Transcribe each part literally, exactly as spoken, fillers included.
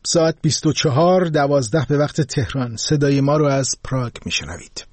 ساعت بیست و چهار دوازده به وقت تهران. صدای ما رو از پراگ میشنوید.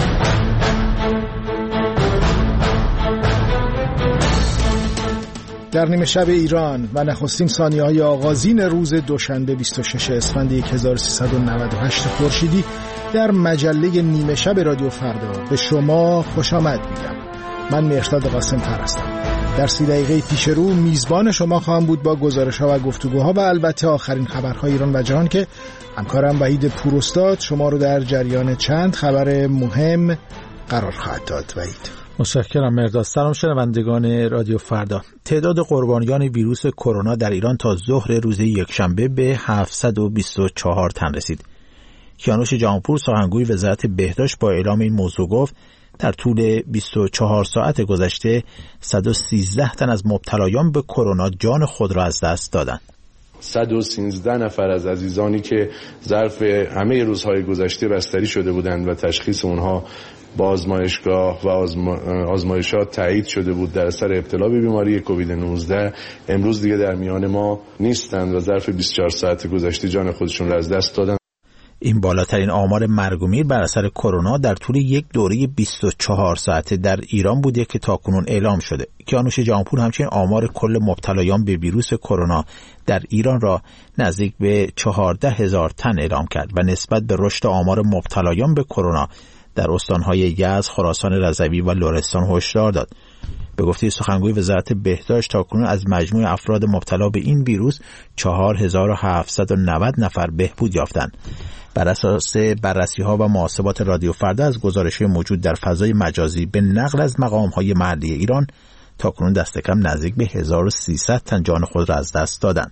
در نیمه شب ایران و نخستین ثانیه‌های آغازین روز دوشنبه بیست و شش اسفند هزار و سیصد و نود و هشت خورشیدی در مجله نیمه شب رادیو فردا به شما خوش آمد میگم. من مهرداد قاسم فر هستم. در سی دقیقه پیش رو میزبان شما خواهم بود با گزارش‌ها و گفتگوها و البته آخرین خبرهای ایران و جهان که همکارم وحید پوراستاد شما رو در جریان چند خبر مهم قرار خواهد داد. وحید متشکرم مهرداد. سلام شنوندگان رادیو فردا. تعداد قربانیان ویروس کرونا در ایران تا ظهر روز یکشنبه به هفتصد و بیست و چهار تن رسید. کیانوش جهانپور سخنگوی وزارت بهداشت با اعلام این موضوع گفت در طول بیست و چهار ساعت گذشته صد و سیزده تن از مبتلایان به کرونا جان خود را از دست دادند. صد و سیزده نفر از عزیزانی که ظرف همه روزهای گذشته بستری شده بودند و تشخیص اونها با آزمایشگاه و آزما... آزمایشات تایید شده بود در اثر ابتلا به بیماری کووید نوزده امروز دیگه در میان ما نیستند و ظرف بیست و چهار ساعت گذشته جان خودشون را از دست دادن. این بالاترین آمار مرگ و میر بر اثر کرونا در طول یک دوره بیست و چهار ساعته در ایران بوده که تاکنون اعلام شده. کیانوش جهانپور همچنین آمار کل مبتلایان به ویروس کرونا در ایران را نزدیک به چهارده هزار تن اعلام کرد و نسبت به رشد آمار مبتلایان به کرونا در استانهای یزد، خراسان رضوی و لرستان هشدار داد. به گفته سخنگوی وزارت بهداشت تاکنون از مجموع افراد مبتلا به این ویروس چهار هزار و هفتصد و نود نفر بهبود یافتند. بر اساس بررسی‌ها و محاسبات رادیو فردا از گزارش‌های موجود در فضای مجازی به نقل از مقام‌های محلی ایران تاکنون دست کم نزدیک به هزار و سیصد تن جان خود را از دست دادند.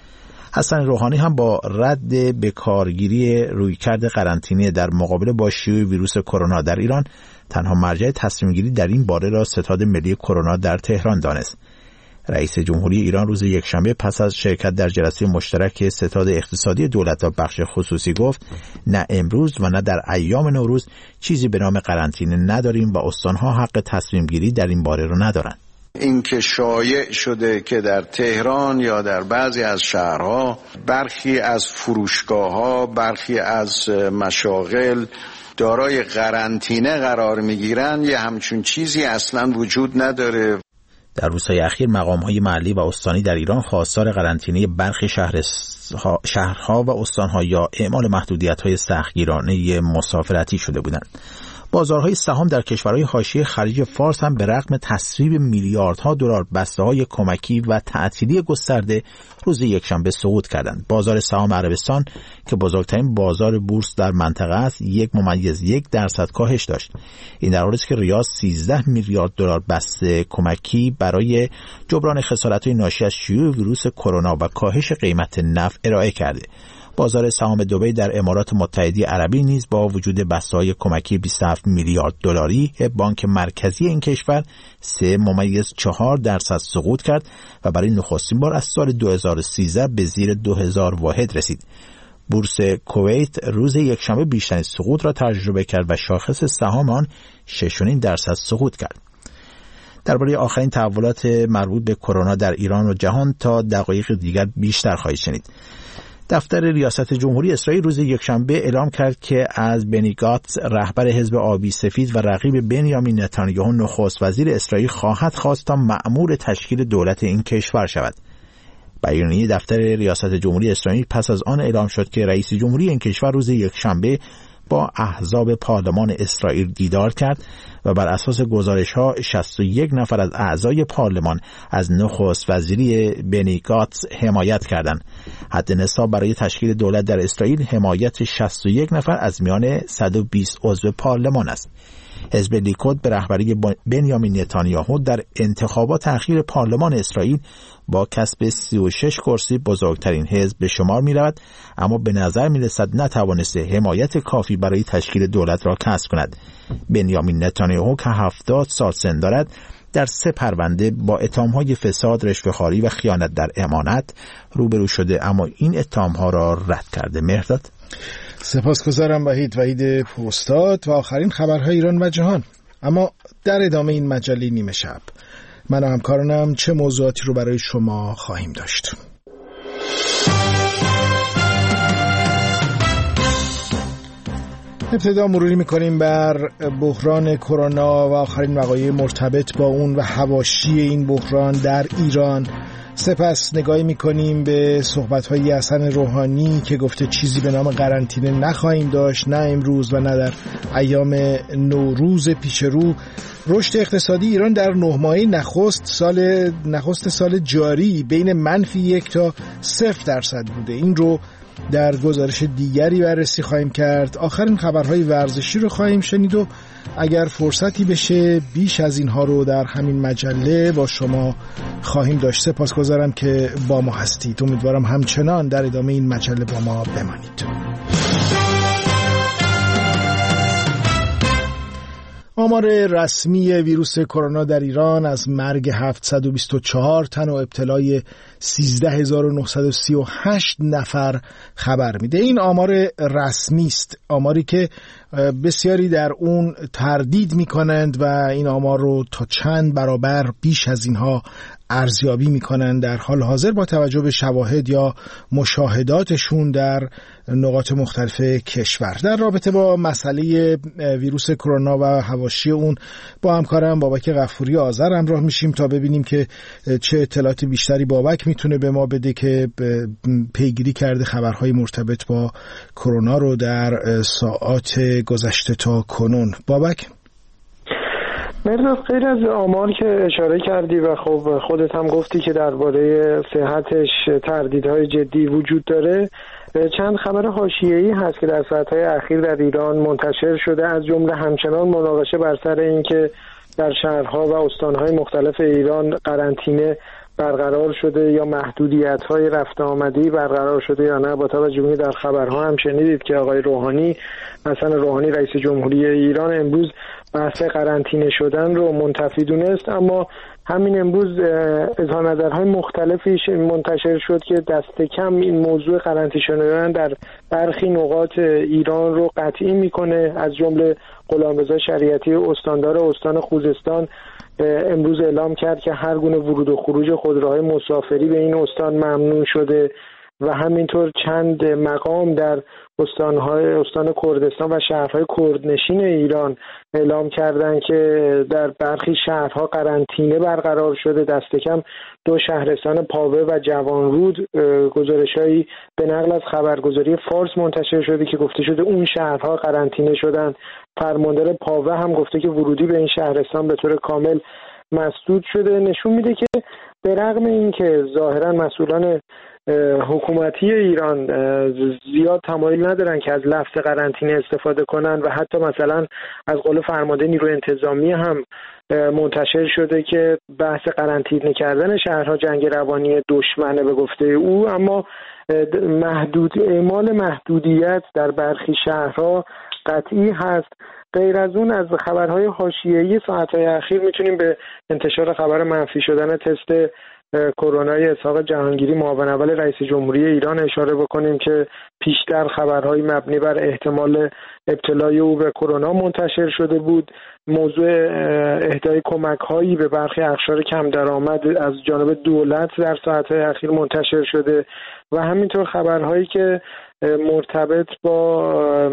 حسن روحانی هم با رد بکارگیری رویکرد قرنطینه در مقابله با شیوع ویروس کرونا در ایران تنها مرجع تصمیم‌گیری در این باره را ستاد ملی کرونا در تهران دانست. رئیس جمهوری ایران روز یکشنبه پس از شرکت در جلسه مشترک ستاد اقتصادی دولت و بخش خصوصی گفت نه امروز و نه در ایام نوروز چیزی به نام قرنطینه نداریم و استان‌ها حق تصمیم‌گیری در این باره را ندارند. این که شایع شده که در تهران یا در بعضی از شهرها برخی از فروشگاه‌ها، برخی از مشاغل دارای قرنطینه قرار می‌گیرند، یه همچون چیزی اصلاً وجود نداره. در روزهای اخیر مقام‌های محلی و استانی در ایران خواستار قرنطینه برخی شهرها، شهرها و استان‌ها یا اعمال محدودیت‌های سختگیرانه مسافرتی شده بودند. بازارهای سهام در کشورهای حاشیه خلیج فارس هم به رغم تصویب میلیاردها دلار بسته‌های کمکی و تعطیلی گسترده روز یکشنبه سقوط کردند. بازار سهام عربستان که بزرگترین بازار بورس در منطقه است، یک ممیز یک درصد کاهش داشت. این در حالی است که ریاض سیزده میلیارد دلار بسته کمکی برای جبران خسارت‌های ناشی از شیوع ویروس کرونا و کاهش قیمت نفت ارائه کرده. بازار سهام دبی در امارات متحده عربی نیز با وجود بسته‌های کمکی بیست و هفت میلیارد دلاری بانک مرکزی این کشور سه ممیز چهار درصد سقوط کرد و برای نخستین بار از سال دو هزار و سیزده به زیر دو هزار واحد رسید. بورس کویت روز یکشنبه بیشترین سقوط را تجربه کرد و شاخص سهام آن شش و نیم درصد سقوط کرد. درباره آخرین تحولات مربوط به کرونا در ایران و جهان تا دقایق دیگر بیشتر خواهید شنید. دفتر ریاست جمهوری اسرائیل روز یکشنبه اعلام کرد که از بنی گاتس رهبر حزب آبی سفید و رقیب بنیامین نتانیاهو نخست وزیر اسرائیل خواهد خواست تا مأمور تشکیل دولت این کشور شود. بیانیه دفتر ریاست جمهوری اسرائیل پس از آن اعلام شد که رئیس جمهوری این کشور روز یکشنبه با احزاب پارلمان اسرائیل دیدار کرد و بر اساس گزارش‌ها شصت و یک نفر از اعضای پارلمان از نخست وزیری بنی گاتس حمایت کردند. حد نصاب برای تشکیل دولت در اسرائیل حمایت شصت و یک نفر از میان صد و بیست عضو پارلمان است. حزب لیکود به رهبری بنیامین نتانیاهو در انتخابات اخیر پارلمان اسرائیل با کسب سی و شش کرسی بزرگترین حزب به شمار می رود، اما به نظر می رسد نتوانسته حمایت کافی برای تشکیل دولت را کسب کند. بنیامین نتانیاهو که هفتاد سال سن دارد در سه پرونده با اتهام‌های فساد، رشوه‌خواری و خیانت در امانت روبرو شده، اما این اتهام‌ها را رد کرده. مهرداد، سپاسگزارم وحید وحید پوراستاد و آخرین خبرهای ایران و جهان. اما در ادامه این مجله نیمه شب من و همکارانم چه موضوعاتی رو برای شما خواهیم داشت. ابتدا مروری میکنیم بر بحران کرونا و آخرین وقایع مرتبط با اون و حواشی این بحران در ایران. سپس نگاهی میکنیم به صحبت‌های حسن روحانی که گفته چیزی به نام قرنطینه نخواهیم داشت، نه امروز و نه در ایام نوروز پیش رو. رشد اقتصادی ایران در نه ماهه نخست سال نخست سال جاری بین منفی یک تا صفر درصد بوده. این رو در گزارش دیگری بررسی خواهیم کرد. آخرین خبرهای ورزشی رو خواهیم شنید و اگر فرصتی بشه بیش از اینها رو در همین مجله با شما خواهیم داشت. سپاسگزارم که با ما هستید. امیدوارم همچنان در ادامه این مجله با ما بمانید. آمار رسمی ویروس کرونا در ایران از مرگ هفتصد و بیست و چهار تن و ابتلای سیزده هزار و نهصد و سی و هشت نفر خبر میده. این آمار رسمی است، آماری که بسیاری در اون تردید میکنند و این آمار رو تا چند برابر بیش از اینها ارزیابی میکنند در حال حاضر با توجه به شواهد یا مشاهداتشون در نقاط مختلف کشور. در رابطه با مسئله ویروس کرونا و حواشی اون با همکارم بابک غفوری آذر همراه میشیم تا ببینیم که چه اطلاعات بیشتری بابک میتونه به ما بده که پیگیری کرده خبرهای مرتبط با کرونا رو در ساعات گذشته تا کنون. بابک؟ مرزاد، غیر از آمار که اشاره کردی و خب خودت هم گفتی که درباره صحتش تردیدهای جدی وجود داره، چند خبر حاشیه‌ای هست که در ساعت‌های اخیر در ایران منتشر شده، از جمله همچنان مناقشه بر سر این که در شهرها و استانهای مختلف ایران قرنطینه برقرار شده یا محدودیت‌های رفت آمدی برقرار شده یا نه. با توجه به در خبرها هم شنیدید که آقای روحانی، حسن روحانی رئیس جمهوری ایران، امروز بحث قرنطینه شدن رو منتفی دونست، اما همین امروز اظهار نظرهای مختلفی منتشر شد که دست کم این موضوع قرنطینه شدن در برخی نقاط ایران رو قطعی میکنه. از جمله غلامرضا شریعتی استاندار استان خوزستان امروز اعلام کرد که هر گونه ورود و خروج خودروهای مسافری به این استان ممنوع شده و همینطور چند مقام در استانهای استان کردستان و شهرهای کردنشین ایران اعلام کردند که در برخی شهرها قرنطینه برقرار شده. دست کم دو شهرستان پاوه و جوانرود گزارش‌هایی به نقل از خبرگزاری فارس منتشر شده که گفته شده اون شهرها قرنطینه شدن. فرماندار پاوه هم گفته که ورودی به این شهرستان به طور کامل مسدود شده. نشون میده که به رغم اینکه ظاهرا مسئولان حکومتی ایران زیاد تمایل ندارن که از لفظ قرنطینه استفاده کنن و حتی مثلا از قول فرمانده نیروی انتظامی هم منتشر شده که بحث قرنطینه کردن شهرها جنگ روانی دشمنه به گفته او، اما محدود اعمال محدودیت در برخی شهرها قطعی هست. غیر از اون از خبرهای حاشیه‌ای ساعت‌های اخیر میتونیم به انتشار خبر منفی شدن تست کرونای اسحاق جهانگیری معاون اول رئیس جمهوری ایران اشاره بکنیم که پیشتر خبرهای مبنی بر احتمال ابتلای او به کرونا منتشر شده بود. موضوع اهدای کمک‌هایی به برخی اقشار کم درآمد از جانب دولت در ساعت‌های اخیر منتشر شده و همینطور خبرهایی که مرتبط با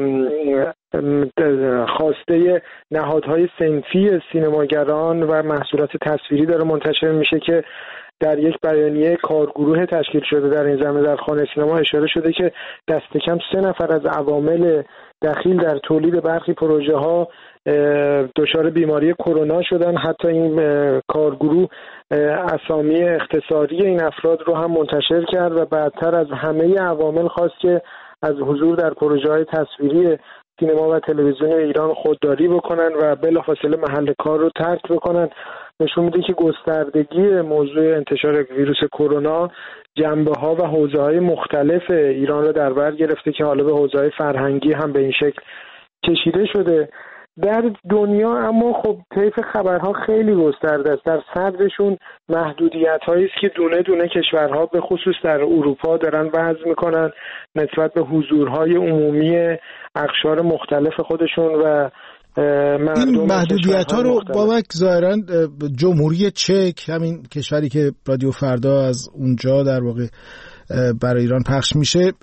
خواسته نهادهای صنفی سینماگران و محصولات تصویری داره منتشر میشه که در یک بیانیه کارگروه تشکیل شده در این زمینه در خانه سینما اشاره شده که دست کم سه نفر از عوامل دخیل در تولید برخی پروژه ها دچار بیماری کرونا شدن. حتی این کارگروه اسامی اختصاری این افراد رو هم منتشر کرد و بعدتر از همه عوامل خواست که از حضور در پروژه های تصویری سینما و تلویزیون ایران خودداری بکنن و بلافاصله محل کار رو ترک بکنن. نشون میده که گستردگی موضوع انتشار ویروس کرونا جنبه‌ها و حوزه‌های مختلف ایران رو در بر گرفته که حالا به حوزه‌های فرهنگی هم به این شکل کشیده شده در دنیا. اما خب طیف خبرها خیلی گسترده است. در صدرشون محدودیت‌هایی است که دونه دونه کشورها به خصوص در اروپا دارن وضع میکنن نسبت به حضورهای عمومی اقشار مختلف خودشون و این محدودیت ها رو بابک ظاهرا جمهوری چک، همین کشوری که رادیو فردا از اونجا در واقع برای ایران پخش میشه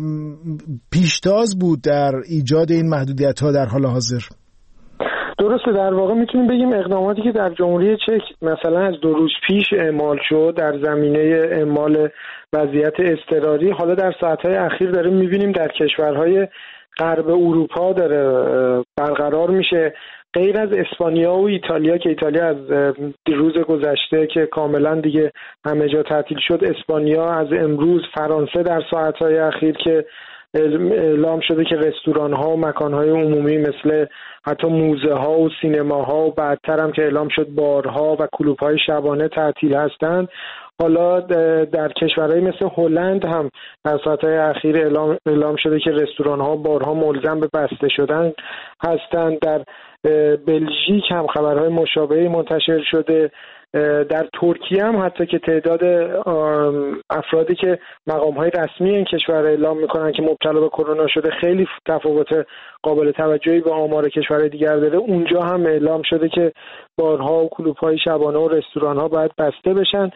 پیشتاز بود در ایجاد این محدودیت‌ها در حال حاضر؟ درسته، در واقع میتونیم بگیم اقداماتی که در جمهوری چک مثلا از دو روز پیش اعمال شد در زمینه اعمال وضعیت اضطراری، حالا در ساعتهای اخیر داریم میبینیم در کشورهای غرب اروپا داره برقرار میشه. غیر از اسپانیا و ایتالیا که ایتالیا از روز گذشته که کاملا دیگه همه جا تعطیل شد، اسپانیا از امروز، فرانسه در ساعتهای اخیر که اعلام شده که رستوران ها و مکان های عمومی مثل حتی موزه ها و سینما ها و بعدتر هم که اعلام شد بارها و کلوب های شبانه تعطیل هستند. حالا در کشورهای مثل هلند هم در ساعتهای اخیر اعلام, اعلام شده که رستوران ها و بارها ملزم به بسته شدن هستند. در بلژیک هم خبرهای مشابهی منتشر شده. در ترکیه هم حتی که تعداد افرادی که مقام‌های رسمی این کشور اعلام میکنن که مبتلا به کرونا شده خیلی تفاوت قابل توجهی با آمار کشورهای دیگر داره، اونجا هم اعلام شده که بارها و کلوب‌های شبانه و رستوران‌ها باید بسته بشن.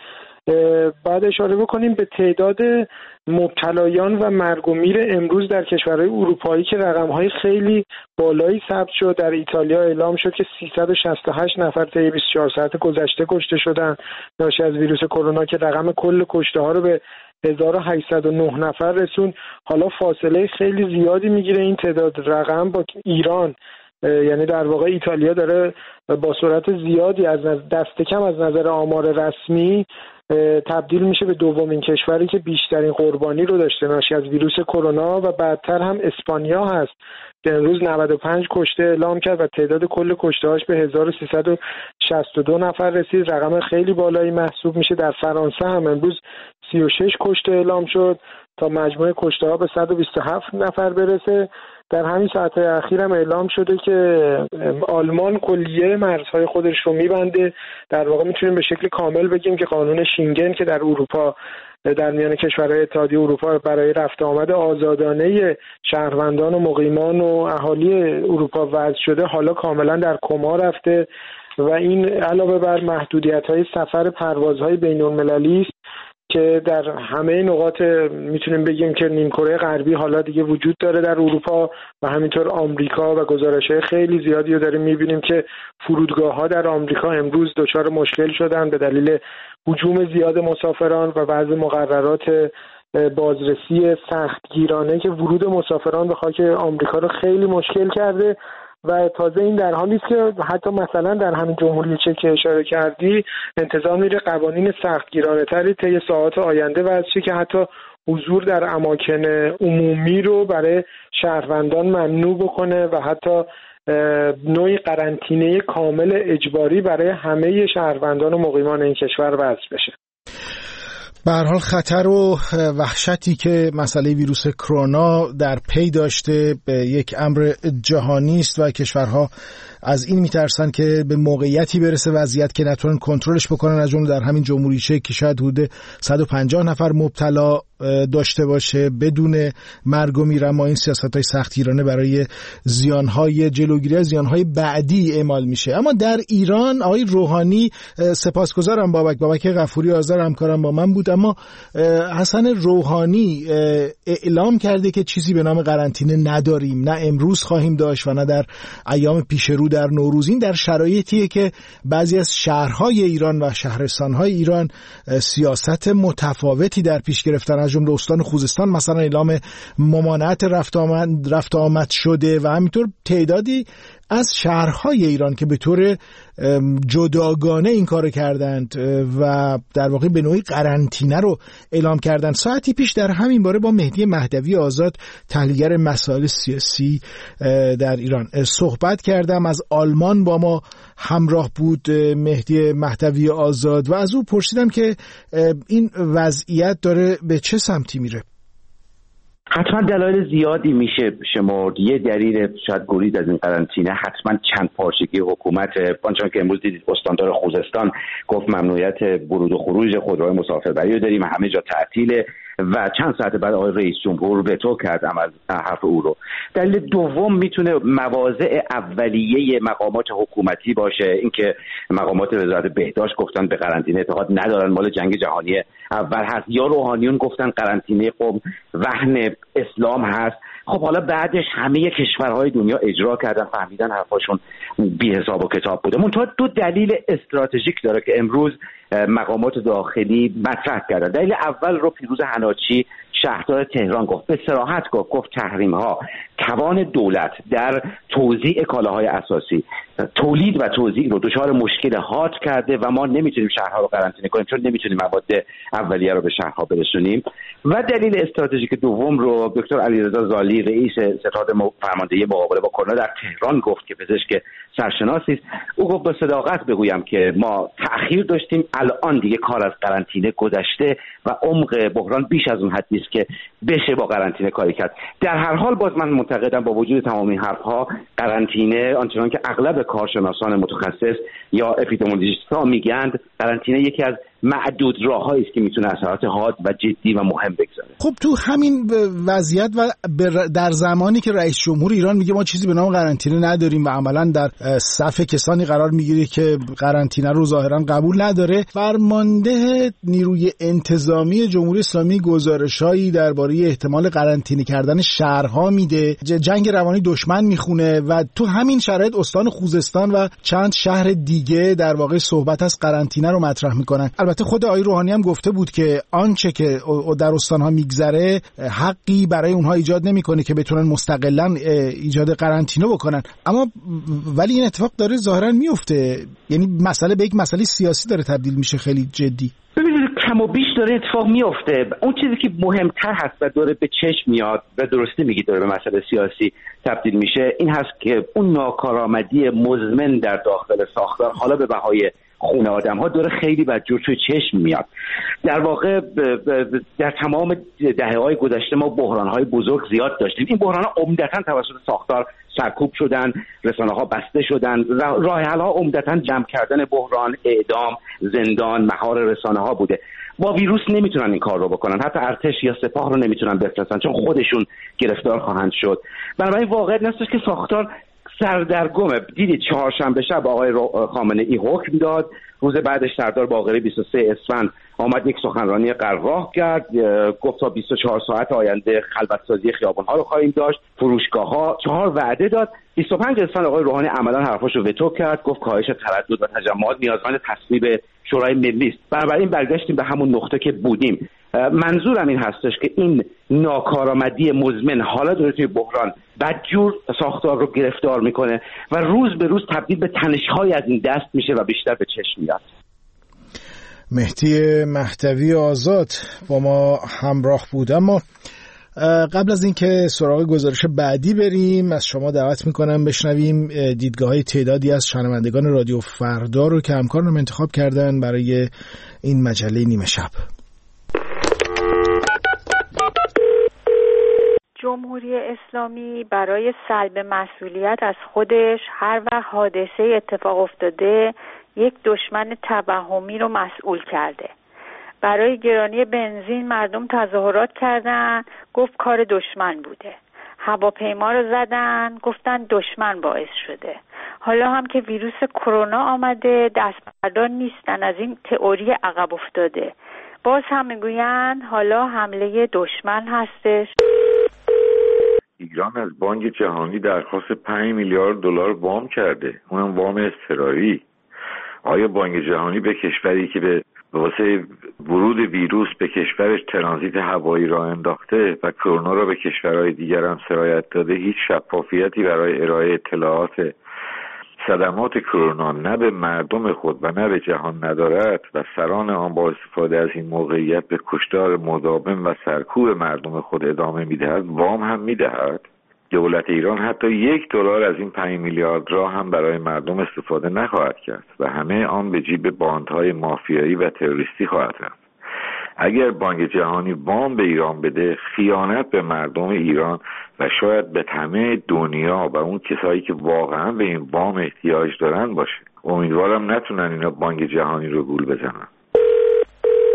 بعد اشاره بکنیم به تعداد مبتلایان و مرگ و میر امروز در کشورهای اروپایی که رقم‌های خیلی بالایی ثبت شد. در ایتالیا اعلام شد که سیصد و شصت و هشت نفر طی بیست و چهار ساعت گذشته کشته شدن ناشی از ویروس کرونا که رقم کل کشته‌ها رو به هزار و هشتصد و نه نفر رسون. حالا فاصله خیلی زیادی میگیره این تعداد رقم با ایران، یعنی در واقع ایتالیا داره با سرعت زیادی از دست کم از نظر آمار رسمی تبدیل میشه به دومین کشوری که بیشترین قربانی رو داشته ناشی از ویروس کرونا و بعدتر هم اسپانیا هست که امروز نود و پنج کشته اعلام کرد و تعداد کل کشته‌هاش به هزار و سیصد و شصت و دو نفر رسید. رقم خیلی بالایی محسوب میشه. در فرانسه هم امروز سی و شش کشته اعلام شد تا مجموع کشته‌ها به صد و بیست و هفت نفر برسه. در همین ساعت‌های اخیر هم اعلام شده که آلمان کلیه مرزهای خودش رو میبنده. در واقع میتونیم به شکل کامل بگیم که قانون شینگن که در اروپا در میان کشورهای اتحادیه اروپا برای رفت آمد آزادانه شهروندان و مقیمان و اهالی اروپا وضع شده حالا کاملا در کما رفته و این علاوه بر محدودیت‌های سفر پروازهای بین‌المللی است که در همه نقاط میتونیم بگیم که نیمکره غربی حالا دیگه وجود داره در اروپا و همینطور آمریکا و گزارش‌های خیلی زیادی رو داریم میبینیم که فرودگاه‌ها در آمریکا امروز دچار مشکل شدن به دلیل هجوم زیاد مسافران و بعضی مقررات بازرسی سختگیرانه که ورود مسافران به خاک آمریکا رو خیلی مشکل کرده و تازه این در حالی است که حتی مثلا در همین جمهوری چک که اشاره کردی انتظار میره قوانین سختگیرانه تری طی ساعات آینده وضع شه که حتی حضور در اماکن عمومی رو برای شهروندان ممنوع بکنه و حتی نوعی قرنطینه کامل اجباری برای همه شهروندان و مقیمان این کشور وضع بشه. به هر حال خطر و وحشتی که مسئله ویروس کرونا در پی داشته به یک امر جهانی است و کشورها از این میترسن که به موقعیتی برسه وضعیت که نتونن کنترلش بکنن، از جمله در همین جمهوری چک که شاید حدود صد و پنجاه نفر مبتلا داشته باشه بدون مرگ و میر، اما این سیاست‌های سختگیرانه برای زیان‌های جلوگیری از زیان‌های بعدی اعمال میشه. اما در ایران آقای روحانی، سپاسگزارم بابک بابک غفوری آذر همکارم با من بود، اما حسن روحانی اعلام کرده که چیزی به نام قرنطینه نداریم، نه امروز خواهیم داشت و نه در ایام پیش رو در نوروز. این در شرایطیه که بعضی از شهرهای ایران و شهرستانهای ایران سیاست متفاوتی در پیش گرفتن، از جمله استان خوزستان مثلا اعلام ممانعت رفت آمد رفت آمد شده و همینطور تعدادی از شهرهای ایران که به طور جداگانه این کار کردند و در واقع به نوعی قرنطینه رو اعلام کردند. ساعتی پیش در همین باره با مهدی مهدوی آزاد، تحلیلگر مسائل سیاسی در ایران، صحبت کردم. از آلمان با ما همراه بود مهدی مهدوی آزاد و از او پرسیدم که این وضعیت داره به چه سمتی میره. حتما دلایل زیادی میشه شمرد. یه دلیل شاید گریز از این قرنطینه حتما چند پارچگی حکومت، آنچنان که امروز دیدید استاندار خوزستان گفت ممنوعیت ورود و خروج خودروهای مسافربری رو داریم، همه جا تعطیله. و چند ساعت بعد آقای رئیس جمهور وتو کرد عمل حرف او رو. دلیل دوم میتونه مواضع اولیه مقامات حکومتی باشه، اینکه مقامات وزارت بهداشت گفتن به قرنطینه اعتقاد ندارن، مال جنگ جهانی اول هست، یا روحانیون گفتن قرنطینه قوم وهن اسلام هست. خب حالا بعدش همه کشورهای دنیا اجرا کردن، فهمیدن حرفاشون بی حساب و کتاب بوده. منتها دو دلیل استراتژیک داره که امروز مقامات داخلی مطرح کردن. دلیل اول رو پیروز حناچی شهردار تهران گفت، به صراحت گفت گفت تحریم ها توان دولت در توزیع کالاهای اساسی، تولید و توزیع رو دچار مشکل حاد کرده و ما نمیتونیم شهرها رو قرنطینه کنیم چون نمیتونیم مواد اولیه رو به شهرها برسونیم. و دلیل استراتژیک دوم رو دکتر علیرضا زالی رئیس ستاد فرماندهی مقابله با کرونا در تهران گفت که پزشک سرشناسی است. او گفت به صداقت بگویم که ما تأخیر داشتیم، الان دیگه کار از قرنطینه گذشته و عمق بحران بیش از اون حدی است که بشه با قرنطینه کاری کرد. در هر حال باز من معتقدم با وجود تمام این حرف‌ها قرنطینه آنچنان که اغلب کارشناسان متخصص یا اپیدمیولوژیست‌ها میگند، قرنطینه یکی از معدود راه‌هایی است که میتونه اثرات حاد و جدی و مهم بگذاره. خب تو همین وضعیت و در زمانی که رئیس جمهور ایران میگه ما چیزی به نام قرنطینه نداریم و عملاً در صف کسانی قرار میگیره که قرنطینه رو ظاهراً قبول نداره، فرمانده نیروی انتظامی جمهوری اسلامی گزارش‌هایی درباره احتمال قرنطینه کردن شهرها میده، جنگ روانی دشمن میخونه و تو همین شرایط استان خوزستان و چند شهر دیگه در واقع صحبت از قرنطینه رو مطرح میکنن. البته خود آقای روحانی هم گفته بود که آنچه که در استانها میگذره حقی برای اونها ایجاد نمیکنه که بتونن مستقلاً ایجاد قرنطینه بکنن، اما ولی این اتفاق داره ظاهراً میفته، یعنی مسئله به یک مسئله سیاسی داره تبدیل میشه خیلی جدی. ببینید کم و بیش داره اتفاق میفته. اون چیزی که مهمتر هست و داره به چشم میاد و درسته میگی داره به مسئله سیاسی تبدیل میشه، این هست که اون ناکارآمدی مزمن در داخل ساختار حالا به بهای خون آدم ها داره خیلی بدجور توی چشم میاد. در واقع در تمام دهه های گذشته ما بحران های بزرگ زیاد داشتیم. این بحران ها عمدتاً توسط ساختار سرکوب شدن، رسانه ها بسته شدن، راه حل ها عمدتاً جمع کردن بحران، اعدام، زندان، مهار رسانه ها بوده. با ویروس نمیتونن این کار رو بکنن، حتی ارتش یا سپاه رو نمیتونن بفرستن چون خودشون گرفتار خواهند شد. بنابراین واقعیت هستش که ساختار سردرگمه. دیدید چهارشنبه شب آقای خامنه‌ای حکم داد، روز بعدش سردار باقری بیست و سه اسفند آمد یک سخنرانی قرار کرد، گفت تا بیست و چهار ساعت آینده خلوتسازی خیابان‌ها رو خواهیم داشت، فروشگاه‌ها، چهار وعده داد. بیست و پنج اسفند آقای روحانی عملاً حرفاشو وتو کرد، گفت کاهش تردد و تجمعات نیازمند تصویب شورای ملی است. بنابراین برگشتیم به همون نقطه که بودیم. منظورم این هستش که این ناکارآمدی مزمن حالا داره توی بحران بدجور ساختار رو گرفتار میکنه و روز به روز تبدیل به تنش‌های از این دست میشه و بیشتر به چشم میاد. مهدی مهدوی آزاد با ما همراه بود. اما قبل از اینکه سراغ گزارش بعدی بریم از شما دعوت میکنم بشنویم دیدگاه‌های تعدادی از شنوندگان رادیو فردا رو که همکارانم انتخاب کردن برای این مجله نیمه شب. جمهوری اسلامی برای سلب مسئولیت از خودش هر وقت حادثه اتفاق افتاده یک دشمن توهمی رو مسئول کرده. برای گرانی بنزین مردم تظاهرات کردن، گفت کار دشمن بوده. هواپیما رو زدن، گفتن دشمن باعث شده. حالا هم که ویروس کرونا آمده دست بردار نیستن از این تئوری عقب افتاده. باز هم میگوین حالا حمله دشمن هستش. ایران از بانک جهانی درخواست پنج میلیارد دلار وام کرده، اونم وام اضطراری. آیا بانک جهانی به کشوری که به واسه ورود ویروس به کشورش ترانزیت هوایی راه انداخته و کرونا را به کشورهای دیگر هم سرایت داده هیچ شفافیتی برای ارائه اطلاعات صدمات کرونا نه به مردم خود و نه به جهان ندارد و سران آن با استفاده از این موقعیت به کشتار مداوم و سرکوب مردم خود ادامه میدهد، وام هم میدهد؟ دولت ایران حتی یک دلار از این پنج میلیارد را هم برای مردم استفاده نخواهد کرد و همه آن به جیب باندهای مافیایی و تروریستی خواهد رفت. اگر بانک جهانی وام به ایران بده، خیانت به مردم ایران و شاید به همه دنیا و اون کسایی که واقعا به این وام احتیاج دارن باشه. امیدوارم نتونن اینا بانک جهانی رو گول بزنن.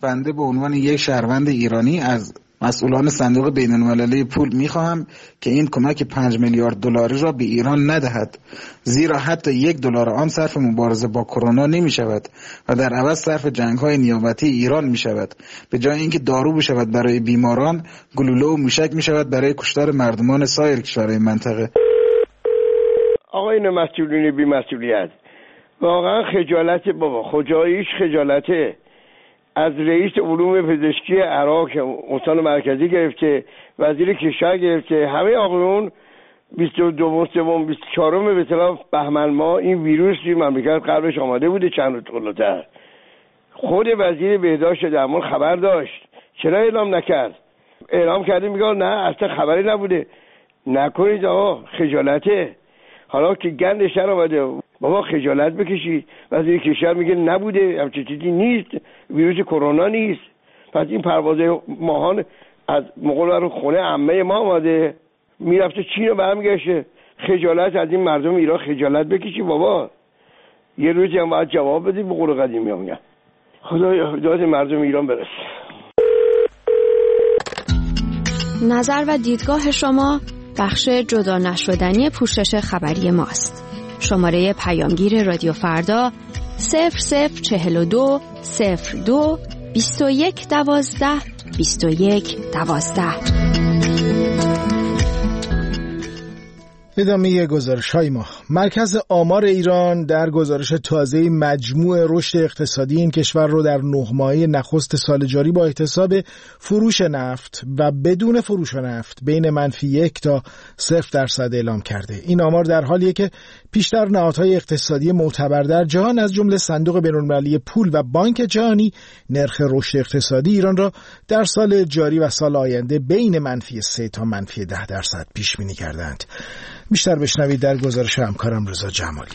بنده به عنوان یک شهروند ایرانی از مسئولان صندوق بین‌المللی پول میخواهم که این کمک پنج میلیارد دلاری را به ایران ندهد، زیرا حتی یک دلار آن صرف مبارزه با کرونا نمی شود و در عوض صرف جنگ‌های نیابتی ایران می شود. به جای اینکه دارو بشود برای بیماران، گلوله و موشک می شود برای کشتار مردمان سایر کشورهای منطقه. آقایون مسئولین بی مسئولیت، واقعا خجالت بابا، خجاییش خجالته. از رئیس علوم پزشکی عراق استان مرکزی گرفته، وزیر کشور گرفته، همه آقایون بیست و دو سوم بیست و چهارم به اصطلاح بهمن ماه این ویروس توی مملکت قبلش آماده بوده چند روز قبلتر. خود وزیر بهداشت درمان خبر داشت، چرا اعلام نکرد؟ اعلام کرده میگه نه اصلا خبری نبوده. نکنید آقا، خجالته. حالا که گندش در آمده، بابا خجالت بکشید. وزیر کشور میگه نبوده، همچین چیزی نیست، ویروس کرونا نیست. پس این پروازه ماهان از مغول رو خونه عمه ما آمده، میرفته چین رو برمیگشته. خجالت از این مردم ایران، خجالت بکشی بابا. یه روزی هم باید جواب بدی، به قول قدیمی ها میگن. خدا داد مردم ایران برسه. نظر و دیدگاه شما بخش جدا نشدنی پوشش خبری ماست. شماره پیامگیر رادیو فردا صفر صفر چهل و دو صفر دو بیست و یک دوازده بیست و یک دوازده. ادامه گزارش‌های ما. مرکز آمار ایران در گزارش تازه مجموع رشد اقتصادی این کشور رو در نه ماهه نخست سال جاری با احتساب فروش نفت و بدون فروش نفت بین منفی یک تا صفر درصد اعلام کرده. این آمار در حالیه که پیشتر نهادهای اقتصادی معتبر در جهان از جمله صندوق بین‌المللی پول و بانک جهانی نرخ رشد اقتصادی ایران را در سال جاری و سال آینده بین منفی سه تا منفی ده درصد پیش بینی کردند. بیشتر بشنوید در گزارش همکارم رضا جمالی.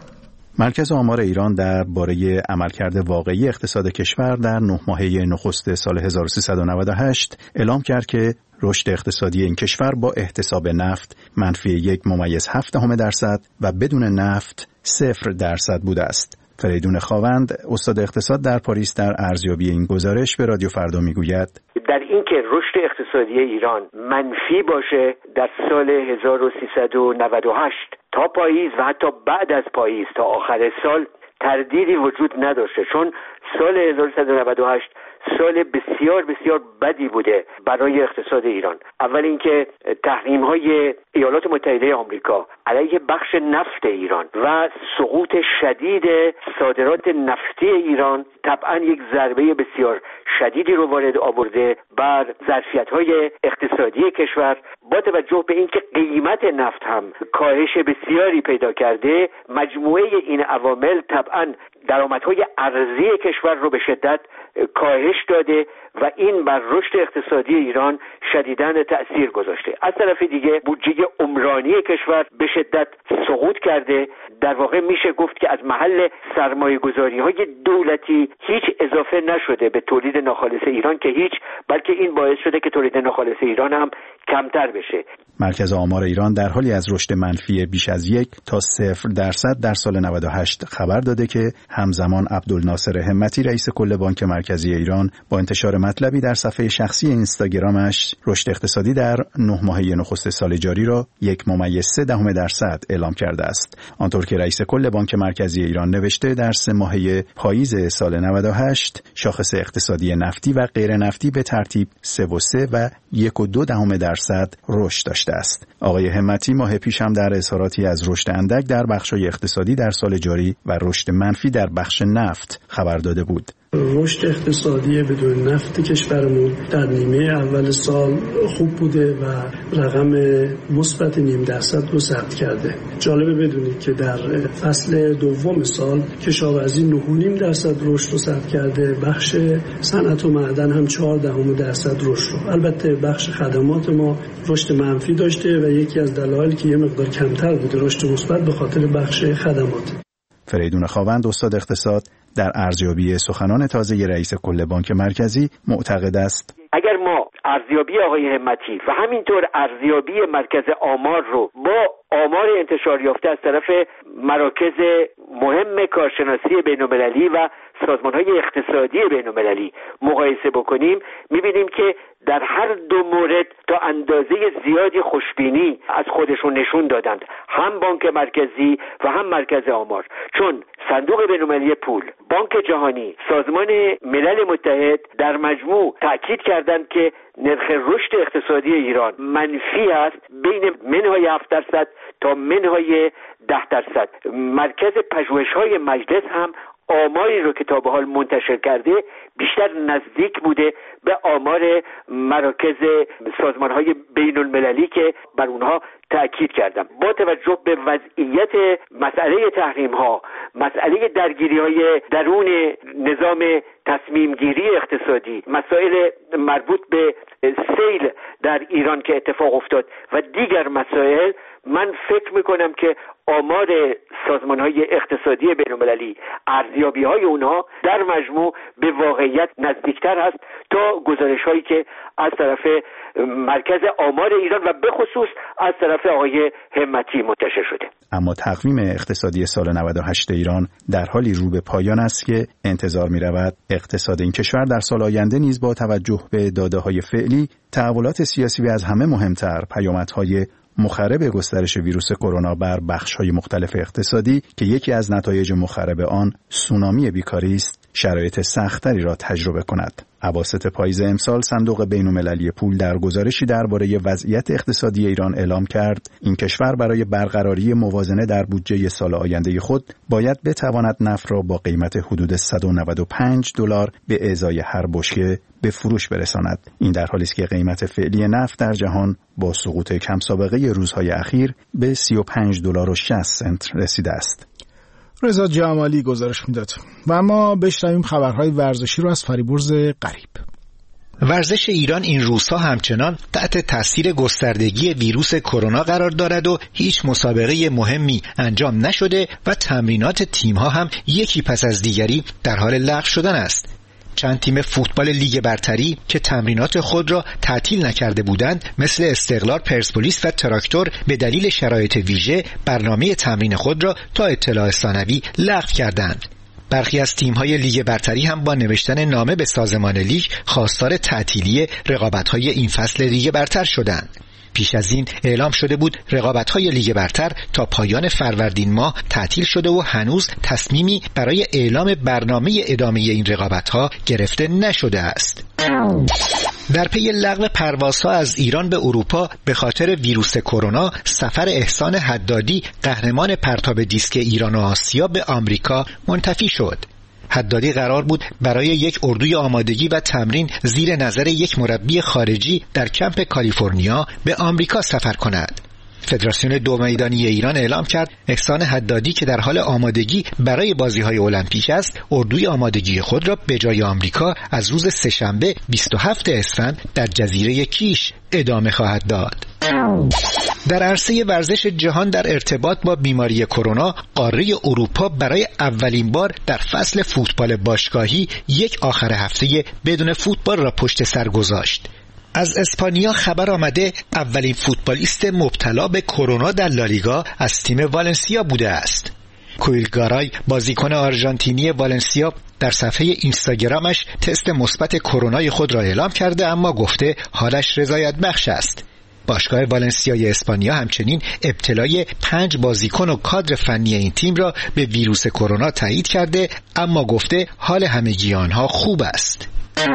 مرکز آمار ایران درباره عملکرد واقعی اقتصاد کشور در نه ماهه نخست سال هزار و سیصد و نود و هشت اعلام کرد که رشد اقتصادی این کشور با احتساب نفت منفی یک ممیز هفت دهم درصد و بدون نفت صفر درصد بوده است. فریدون خاوند، استاد اقتصاد در پاریس، در ارزیابی این گزارش به رادیو فردا میگوید در اینکه رشد اقتصادی ایران منفی باشه در سال هزار و سیصد و نود و هشت تا پاییز و حتی بعد از پاییز تا آخر سال تردیدی وجود نداشته، چون سال هزار و سیصد و نود و هشت سال بسیار بسیار بدی بوده برای اقتصاد ایران. اول اینکه تحریم‌های ایالات متحده آمریکا علیه بخش نفت ایران و سقوط شدید صادرات نفتی ایران طبعا یک ضربه بسیار شدیدی رو وارد آورده بر ظرفیت‌های اقتصادی کشور. با توجه به اینکه قیمت نفت هم کاهش بسیاری پیدا کرده، مجموعه این عوامل طبعا درآمدهای ارزی کشور رو به شدت کاهش داده و این بر رشد اقتصادی ایران شدیداً تأثیر گذاشته. از طرف دیگه بودجه عمرانی کشور به شدت سقوط کرده. در واقع میشه گفت که از محل سرمایه‌گذاری‌های دولتی هیچ اضافه نشده به تولید ناخالص ایران که هیچ، بلکه این باعث شده که تولید ناخالص ایران هم کمتر بشه. مرکز آمار ایران در حالی از رشد منفی بیش از یک تا صفر درصد در سال نود و هشت خبر داده که همزمان عبدالناصر همتی رئیس کل بانک مرکزی ایران با انتشار مطلبی در صفحه شخصی اینستاگرامش رشد اقتصادی در نه ماهه نخست سال جاری را یک ممیز سه دهم درصد اعلام کرده است. آنطور که رئیس کل بانک مرکزی ایران نوشته در سه ماهه پاییز سال نود و هشت شاخص اقتصادی نفتی و غیر نفتی به ترتیب سه و سه و یک و دو دهم درصد رشد داشته است. آقای همتی ماه پیش هم در اظهاراتی از رشد اندک در بخش‌های اقتصادی در سال جاری و رشد منفی در بخش نفت خبر داده بود. رشد اقتصادی بدون نفت کشورمون در نیمه اول سال خوب بوده و رقم مثبت نیم درصد رو ثبت کرده. جالبه بدونید که در فصل دوم سال کشاورزی نه و نیم درصد رشد رو ثبت کرده، بخش صنعت و معدن هم چهار دهم درصد رشد رو. البته بخش خدمات ما رشد منفی داشته و یکی از دلایلی که یه مقدار کمتر بوده رشد مثبت به خاطر بخش خدمات. فریدون خاوند، استاد اقتصاد، در ارزیابی سخنان تازه رئیس کل بانک مرکزی معتقد است اگر ما ارزیابی آقای همتی و همینطور ارزیابی مرکز آمار رو با آمار انتشار یافته از طرف مراکز مهم کارشناسی بین‌المللی و سازمان‌های اقتصادی بین‌المللی مقایسه بکنیم، می‌بینیم که در هر دو مورد تا اندازه زیادی خوشبینی از خودشون نشون دادند، هم بانک مرکزی و هم مرکز آمار. چون صندوق بین‌المللی پول، بانک جهانی، سازمان ملل متحد در مجموع تأکید کردند که نرخ رشد اقتصادی ایران منفی است، بین منهای هفت درصد تا منهای ده درصد. مرکز پژوهش‌های مجلس هم آماری رو که تا به حال منتشر کرده بیشتر نزدیک بوده به آمار مراکز سازمان‌های بین‌المللی که بر اونها تأکید کردم. با توجه به وضعیت مسئله تحریم‌ها، مسئله درگیری‌های درون نظام تصمیم گیری اقتصادی، مسائل مربوط به سیل در ایران که اتفاق افتاد و دیگر مسائل، من فکر میکنم که آمار سازمان‌های اقتصادی بین‌المللی، ارزیابی‌های اونها در مجموع به واقعیت نزدیکتر است تا گزارش‌هایی که از طرف مرکز آمار ایران و به خصوص از طرف آقای همتی منتشر شده. اما تقویم اقتصادی سال نود و هشت ایران در حالی رو به پایان است که انتظار می‌رود اقتصاد این کشور در سال آینده نیز با توجه به داده‌های فعلی، تحولات سیاسی و از همه مهمتر پیامدهای مخرب گسترش ویروس کرونا بر بخش‌های مختلف اقتصادی که یکی از نتایج مخرب آن سونامی بیکاری است، شرایط سخت‌تری را تجربه کند. اواسط پاییز امسال صندوق بین‌المللی پول در گزارشی درباره وضعیت اقتصادی ایران اعلام کرد این کشور برای برقراری موازنه در بودجه سال آینده خود باید بتواند نفت را با قیمت حدود صد و نود و پنج دلار به ازای هر بشکه به فروش برساند. این در حالی است که قیمت فعلی نفت در جهان با سقوط کم سابقه روزهای اخیر به سی و پنج دلار و شصت سنت رسیده است. رضا جمالی گزارش میداد. و اما بشنویم خبرهای ورزشی رو از فریبرز قریب. ورزش ایران این روزها همچنان تحت تاثیر گستردگی ویروس کرونا قرار دارد و هیچ مسابقه مهمی انجام نشده و تمرینات تیم‌ها هم یکی پس از دیگری در حال لغو شدن است. چند تیم فوتبال لیگ برتری که تمرینات خود را تعطیل نکرده بودند، مثل استقلال، پرسپولیس و تراکتور، به دلیل شرایط ویژه برنامه تمرین خود را تا اطلاع ثانوی لغو کردند. برخی از تیم‌های لیگ برتری هم با نوشتن نامه به سازمان لیگ خواستار تعطیلی رقابت‌های این فصل لیگ برتر شدند. پیش از این اعلام شده بود رقابت‌های لیگ برتر تا پایان فروردین ماه تعطیل شده و هنوز تصمیمی برای اعلام برنامه ادامه این رقابت‌ها گرفته نشده است. در پی لغو پروازها از ایران به اروپا به خاطر ویروس کرونا، سفر احسان حدادی، قهرمان پرتاب دیسک ایران و آسیا، به آمریکا منتفی شد. حدادی قرار بود برای یک اردوی آمادگی و تمرین زیر نظر یک مربی خارجی در کمپ کالیفرنیا به آمریکا سفر کند. فدراسیون دو میدانی ایران اعلام کرد احسان حدادی که در حال آمادگی برای بازی‌های المپیک است، اردوی آمادگی خود را به جای آمریکا از روز سه‌شنبه بیست و هفتم اسفند در جزیره کیش ادامه خواهد داد. در عرصه ورزش جهان در ارتباط با بیماری کرونا، قاره اروپا برای اولین بار در فصل فوتبال باشگاهی یک آخر هفته بدون فوتبال را پشت سر گذاشت. از اسپانیا خبر آمده اولین فوتبالیست مبتلا به کرونا در لالیگا از تیم والنسیا بوده است. کویل گارای، بازیکن آرژانتینی والنسیا، در صفحه اینستاگرامش تست مثبت کرونای خود را اعلام کرده، اما گفته حالش رضایت بخش است. باشگاه والنسیای اسپانیا همچنین ابتلای پنج بازیکن و کادر فنی این تیم را به ویروس کرونا تایید کرده، اما گفته حال همگی آنها خوب است.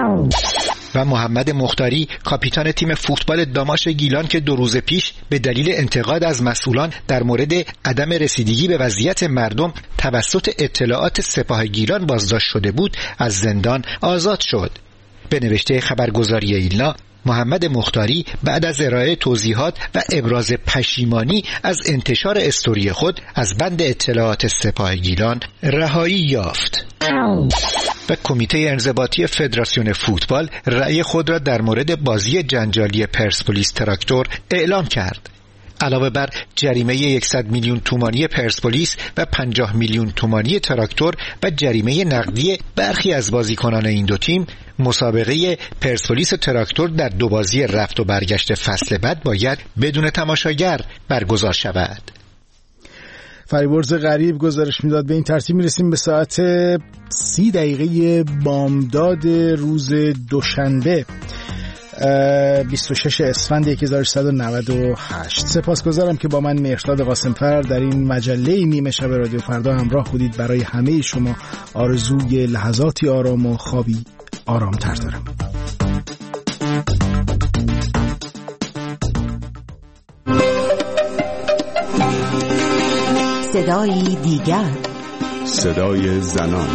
و محمد مختاری، کاپیتان تیم فوتبال داماش گیلان که دو روز پیش به دلیل انتقاد از مسئولان در مورد عدم رسیدگی به وضعیت مردم توسط اطلاعات سپاه گیلان بازداشت شده بود، از زندان آزاد شد. به نوشته خبرگزاری ایلنا، محمد مختاری بعد از ارائه توضیحات و ابراز پشیمانی از انتشار استوری خود از بند اطلاعات سپاه گیلان رهایی یافت. و کمیته انضباطی فدراسیون فوتبال رأی خود را در مورد بازی جنجالی پرسپولیس تراکتور اعلام کرد. علاوه بر جریمه صد میلیون تومانی پرسپولیس و پنجاه میلیون تومانی تراکتور و جریمه نقدی برخی از بازیکنان این دو تیم، مسابقه پرسپولیس تراکتور در دو بازی رفت و برگشت فصل بعد باید بدون تماشاگر برگزار شود. فریبرز غریب گزارش میداد. به این ترتیب میرسیم به ساعت سی دقیقه بامداد روز دوشنبه بیست و شش اسفند هزار و سیصد و نود و هشت. سپاسگزارم که با من مهرداد قاسمفر در این مجله نیمه شب رادیو فردا همراه بودید. برای همه شما آرزوی لحظاتی آرام و خوابی آرامتر دارم. صدای دیگر، صدای زنان.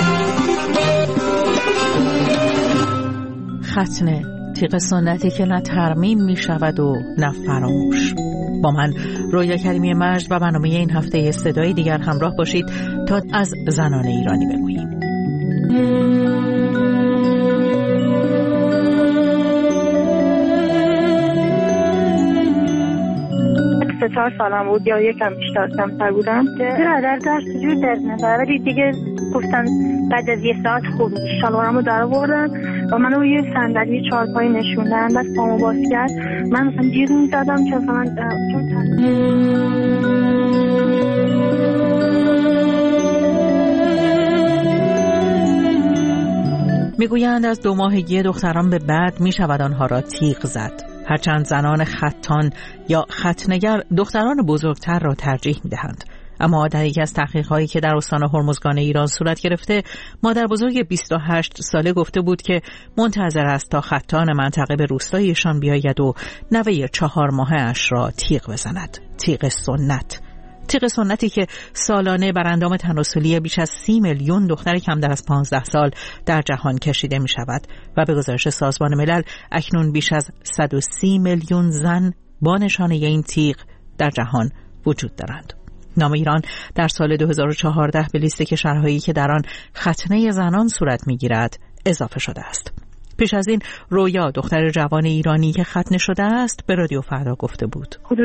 ختنه، تیغ سنتی که نه ترمیم می شود و نه فراموش. با من رویا کریمی مجد و برنامه این هفته صدای دیگر همراه باشید تا از زنان ایرانی بگوییم. سه چهار سالم بود یا یکم بیشتر کمتر بودم که برادر درس جور درد نداره، ولی دیگه گفتن بعد از یه ساعت خوب شلوارمو در آوردن و منو یه صندلی چهارپایی نشوندن. بعد پامو باز کرد، من مثلا جیغ می‌زدم که مثلا چون میگویند از دو ماهگی دختران به بعد میشود آنها را تیغ زد. هرچند زنان ختان یا ختنگر دختران بزرگتر را ترجیح میدهند، اما در یکی از تحقیق‌هایی که در استان هرمزگان ایران صورت گرفته، مادر بزرگ بیست و هشت ساله گفته بود که منتظر است تا ختان منطقه به روستایشان بیاید و نوه چهار ماهه اش را تیغ بزند. تیغ سنت، تیغ سنتی که سالانه بر اندام تناسلی بیش از سی میلیون دختر کمتر از پانزده سال در جهان کشیده می شود و به گزارش سازمان ملل اکنون بیش از صد و سی میلیون زن با نشانه این تیغ در جهان وجود دارند. نام ایران در سال دو هزار و چهارده به لیست کشورهایی که در آن ختنه زنان صورت می گیرد اضافه شده است. پیش از این رویا، دختر جوان ایرانی که ختنه شده است، به رادیو فردا گفته بود. حدود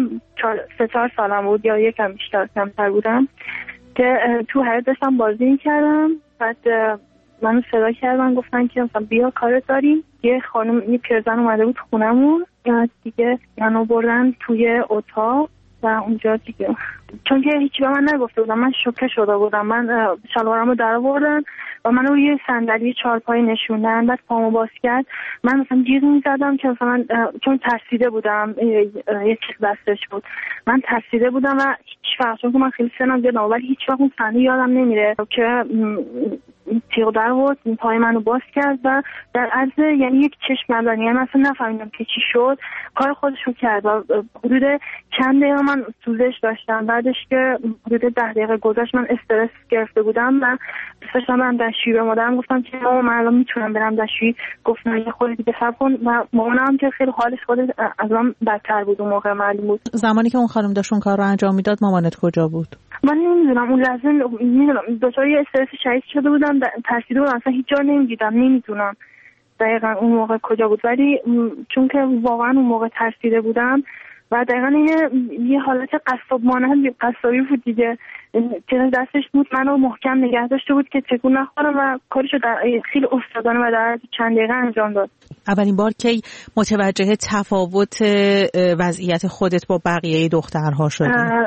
سه چهار سالم بود یا یکم بیشتر کمتر بودم که تو حیاط داشتم بازی می‌کردم. بعد منو صدا کردن، گفتن که مثلا بیا کارت داریم. یه خانم، یه پیرزن اومده بود خونمون، دیگه منو بردن توی اتاق و اونجا دیگه چون که هیچی به من نگفته بودم، من شوکه شده بودم. من شلوارمو در آوردن و منو روی صندلی چهارپایی نشوندن. بعد پامو باز کرد، من مثلا جیغ می‌زدم که مثلا چون ترسیده بودم، یه چیز دستش بود، من ترسیده بودم و هیچ وقت، چون که من خیلی سنم زیاده ولی هیچ وقت اون صحنه یادم نمیره که تیغ در آورد، پای منو باز کرد و در عرض یعنی یک چشم نداری، یعنی اصلا نفهمیدم که چی شد، کار خودشو کرد و حدود چند دقیقه من سوزش داشتم. بعدش که حدود ده دقیقه گذشت من استرس گرفته بودم و داشتم برم دستشویی. به مادرم گفتم که مامان من الان میتونم برم دستشویی. گفت نه یه خورده دیگه صبر کن و مامانم که خیلی حالش خودش از من بدتر بود اون موقع معلوم بود. زمانی که اون خانم داشت اون کار رو انجام میداد مامانت کجا بود؟ من نمیدونم، اون لحظه نمیدونم، دچار یه استرس شدید شده بودم، ترسیده بودم، اصلا هیچ جا نمیدیدم، نمیدونم دقیقاً اون موقع کجا بود، ولی چون که واقعا اون موقع ترسیده بودم و دقیقاً یه یه حالت قصاب مانند قصابی بود دیگه، چون دستش بود منو محکم نگه داشته بود که تکون نخورم و کارشو در خیلی استادانه و در چند دقیقه انجام داد. اولین بار که متوجه تفاوت وضعیت خودت با بقیه دخترها شدی؟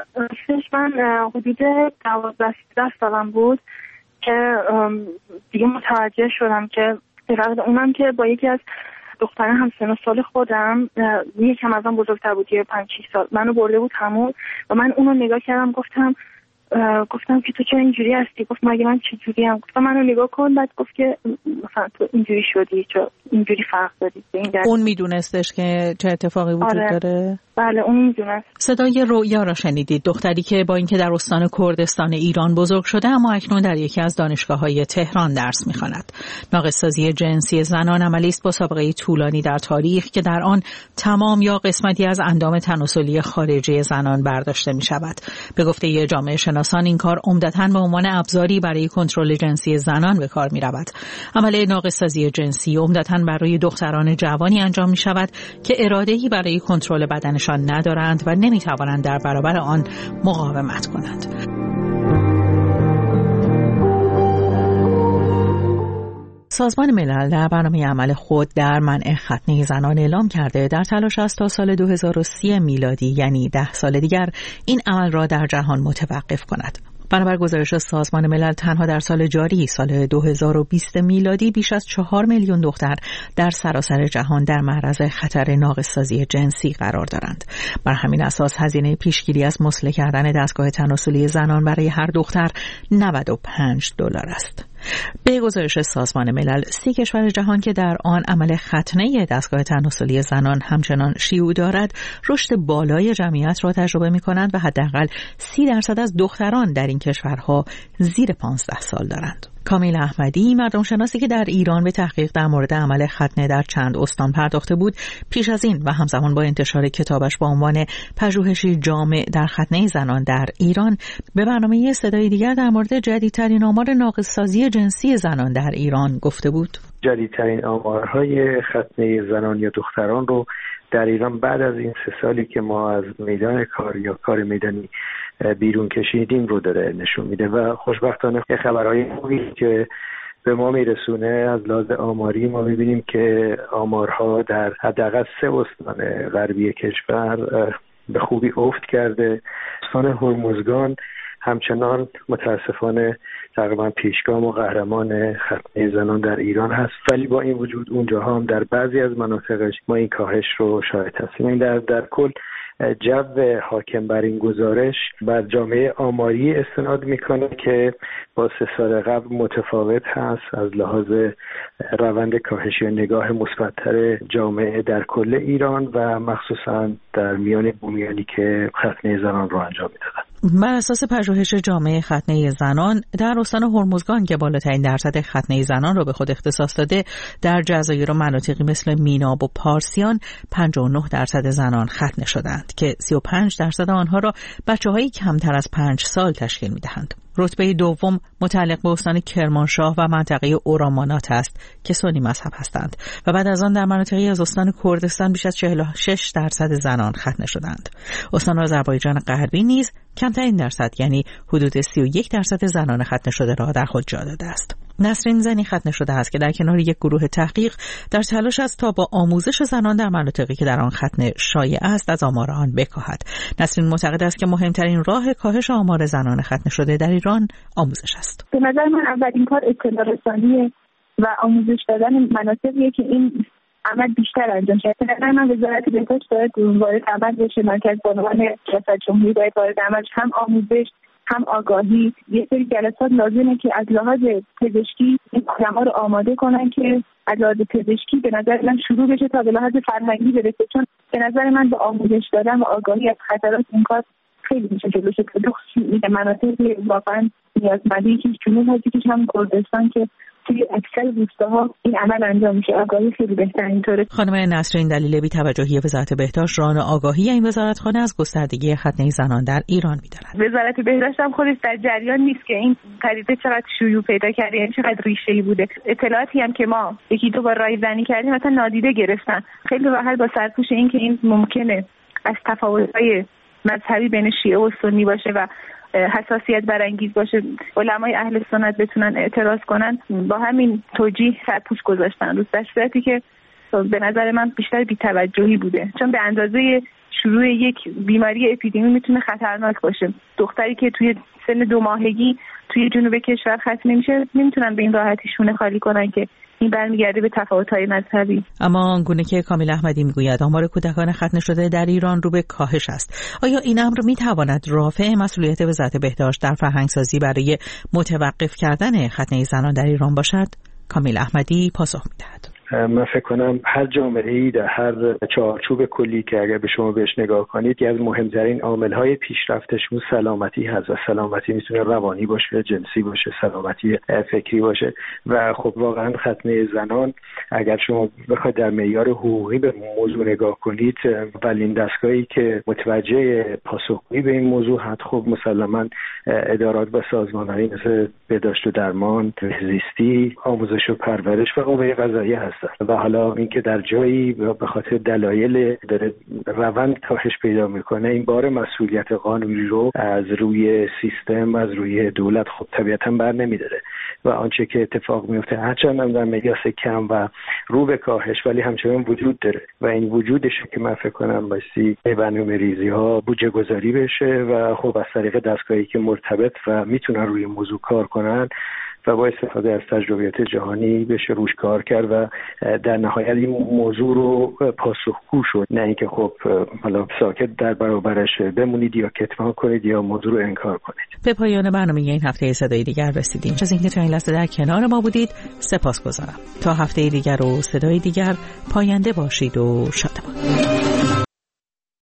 من حدود دوازده سالم بود که دیگه متوجه شدم که اونم که با یکی از دختران همسن و سال خودم، یکم ازم بزرگتر بود، یه پنج شش سال، منو برده بود همون و من اونو نگاه کردم، گفتم گفتم که تو چرا اینجوری هستی؟ گفت مگه من چجوری ام؟ گفتم منو نگاه کن. بعد گفت که مثلا تو اینجوری شدی، چرا اینجوری فرق دادی؟ اون میدونستش که چه اتفاقی وجود آره. داره؟ بله اون میدونست. صدای رویا را شنیدید، دختری که با اینکه در استان کردستان ایران بزرگ شده اما اکنون در یکی از دانشگاه‌های تهران درس می‌خواند. ناقص‌سازی جنسی زنان عملی است با سابقه طولانی در تاریخ که در آن تمام یا قسمتی از اندام تناسلی خارجی زنان برداشته می‌شود. به گفته جامعه شناسان این کار عمدتاً به عنوان ابزاری برای کنترل جنسی زنان به کار می‌رود. عمل ناقص‌سازی جنسی عمدتاً برای دختران جوانی انجام می‌شود که اراده‌ای برای کنترل بدن ندارند و نمیتوانند در برابر آن مقاومت کنند. سازمان ملل در برنامه عمل خود در منع ختنه زنان اعلام کرده در تلاش است تا سال دو هزار و سی میلادی یعنی ده سال دیگر این عمل را در جهان متوقف کند. بنابر گزارش سازمان ملل تنها در سال جاری سال دو هزار و بیست میلادی بیش از چهار میلیون دختر در سراسر جهان در معرض خطر ناقص‌سازی جنسی قرار دارند. بر همین اساس هزینه پیشگیری از مسئله کردن دستگاه تناسلی زنان برای هر دختر نود و پنج دلار است. به گزارش سازمان ملل سی کشور جهان که در آن عمل ختنه دستگاه تناسلی زنان همچنان شیوع دارد رشد بالای جمعیت را تجربه می کنند و حداقل سی درصد از دختران در این کشورها زیر پانزده سال دارند. کامیل احمدی مردم شناسی که در ایران به تحقیق در مورد عمل ختنه در چند استان پرداخته بود پیش از این و همزمان با انتشار کتابش با عنوان پژوهشی جامع در ختنه زنان در ایران به برنامه صدای دیگر در مورد جدیدترین آمار ناقص‌سازی جنسی زنان در ایران گفته بود. جدیدترین آمارهای ختنه زنان یا دختران رو در ایران بعد از این سه سالی که ما از میدان کار یا کار میدانی بیرون کشیدیم رو داره نشون میده و خوشبختانه خبرهای خوبی که به ما میرسونه از لحاظ آماری ما میبینیم که آمارها در حداقل سه استان غربی کشور به خوبی افت کرده. استان هرمزگان همچنان متاسفانه تقریبا پیشگام و قهرمان ختنه زنان در ایران هست، ولی با این وجود اونجاها هم در بعضی از مناطقش ما این کاهش رو شاهد هستیم. این در در کل جو حاکم بر این گزارش بر جامعه آماری استناد میکنه که با سه سال قبل متفاوت هست از لحاظ روند کاهشی و نگاه مثبت‌تر جامعه در کل ایران و مخصوصا در میان بومیانی که ختنه زنان رو انجام میدادن. بر اساس پژوهش جامعه ختنه زنان در استان هرمزگان که بالاترین درصد ختنه زنان را به خود اختصاص داده، در جزایر و مناطقی مثل میناب و پارسیان پنجاه و نه درصد زنان ختنه شدند که سی و پنج درصد آنها را بچه‌های کمتر از پنج سال تشکیل می‌دهند. رتبه دوم متعلق به استان کرمانشاه و منطقه اورامانات است که سنی مذهب هستند و بعد از آن در مناطقی از استان کردستان بیش از چهل و شش درصد زنان ختنه شدند. استان آذربایجان غربی نیز کمترین درصد یعنی حدود سی و یک درصد زنان ختنه شده را در خود جا داده است. نسرین زنی ختنه شده است که در کنار یک گروه تحقیق در تلاش است تا با آموزش زنان در مناطقی که در آن ختنه شایع است از آمار آن بکاهد. نسرین معتقد است که مهمترین راه کاهش آمار زنان ختنه شده در ایران آموزش است. به نظر من اولین کار اطلاع رسانی و آموزش دادن مناطقیه که این عمل بیشتر انجام شد. به نظر من وزارت بهداشت باید وارد عمل بشه، مرکز بانوان ریاست جمهوری باید وارد عمل، هم آموزش هم آگاهی. یه سری جلسات لازمه که از لحاظ پزشکی این آدم‌ها رو آماده کنن که از لحاظ پزشکی به نظر من شروع بشه تا به لحاظ فرهنگی برسه، چون به نظر من با آموزش دادن و آگاهی از خطرات این کار خیلی میشه جلوش گرفت. مناطقی واقعا نیازمندی که جنوب هستیش هم کردستان که توی اکثر روستاها این عمل انجام میشه، آگاهی خیلی بهتر اینطوره. خانم نسرین دلیل بی‌توجهی وزارت بهداشت ران آگاهی این وزارتخانه از گستردگی ختنه زنان در ایران می‌دارد. وزارت بهداشت هم خودش در جریان نیست که این پدیده چقدر شیوع پیدا کرده، یعنی چقدر ریشه‌ای بوده. اطلاعاتی هم که ما یکی دو بار رایزنی کردیم مثلا نادیده گرفتن. خیلی راحت با سرپوش این که این ممکنه از تفاوت‌های مذهبی بین شیعه و سنی باشه و حساسیت برانگیز باشه، علمای اهل سنت بتونن اعتراض کنن، با همین توجیه سرپوش گذاشتن روز، در صورتی که به نظر من بیشتر بی‌توجهی بوده، چون به اندازه شروع یک بیماری اپیدمی میتونه خطرناک باشه. دختری که توی سن دو ماهگی توی جنوب کشور ختنه میشه نمیتونن به این راحتی شونه خالی کنن که این برمیگرده به تفاوت‌های مذهبی. اما آنگونه که کامیل احمدی میگوید آمار کودکان ختنه شده در ایران رو به کاهش است، آیا این امر میتواند رافع مسئولیت وزارت بهداشت در فرهنگسازی برای متوقف کردن ختنه زنان در ایران باشد؟ کامیل احمدی پاسخ میدهد. من فکر کنم هر جامعه‌ای در هر چارچوب کلی که اگر به شما بهش نگاه کنید یکی از مهمترین عامل‌های پیشرفتش اون سلامتی هست و سلامتی میتونه روانی باشه، جنسی باشه، سلامتی فکری باشه و خب واقعا ختنه زنان اگر شما بخواید در معیار حقوقی به موضوع نگاه کنید، اولین دستگاهی که متوجه پاسخگویی به این موضوع هست خب مسلماً ادارات و سازمان‌هایی مثل بهداشت و درمان، زیستی، آموزش و پرورش و قوه قضاییه هست. و حالا اینکه در جایی به خاطر دلایل داره روند کاهش پیدا میکنه، این بار مسئولیت قانونی رو از روی سیستم، از روی دولت خب طبیعتا بر نمیداره و آنچه که اتفاق میفته هرچند هم در مقیاس کم و رو به کاهش ولی همچنان وجود داره و این وجودش که من فکر کنم بایستی برنامه ریزی ها بودجه گذاری بشه و خب از طریق دستگاهی که مرتبط و میتونن روی موضوع کار کنن و با استفاده از تجربیات جهانی بشه روش کار کرد و در نهایت این موضوع رو پاسخگو شد، نه اینکه خب حالا ساکت در برابرش بمونید یا کتمان کنید یا موضوع رو انکار کنید. به پایان برنامه این هفته صدای دیگر رسیدیم. از اینکه تا این لحظه در کنار ما بودید سپاسگزارم. تا هفته دیگر و صدای دیگر پاینده باشید و شادمان.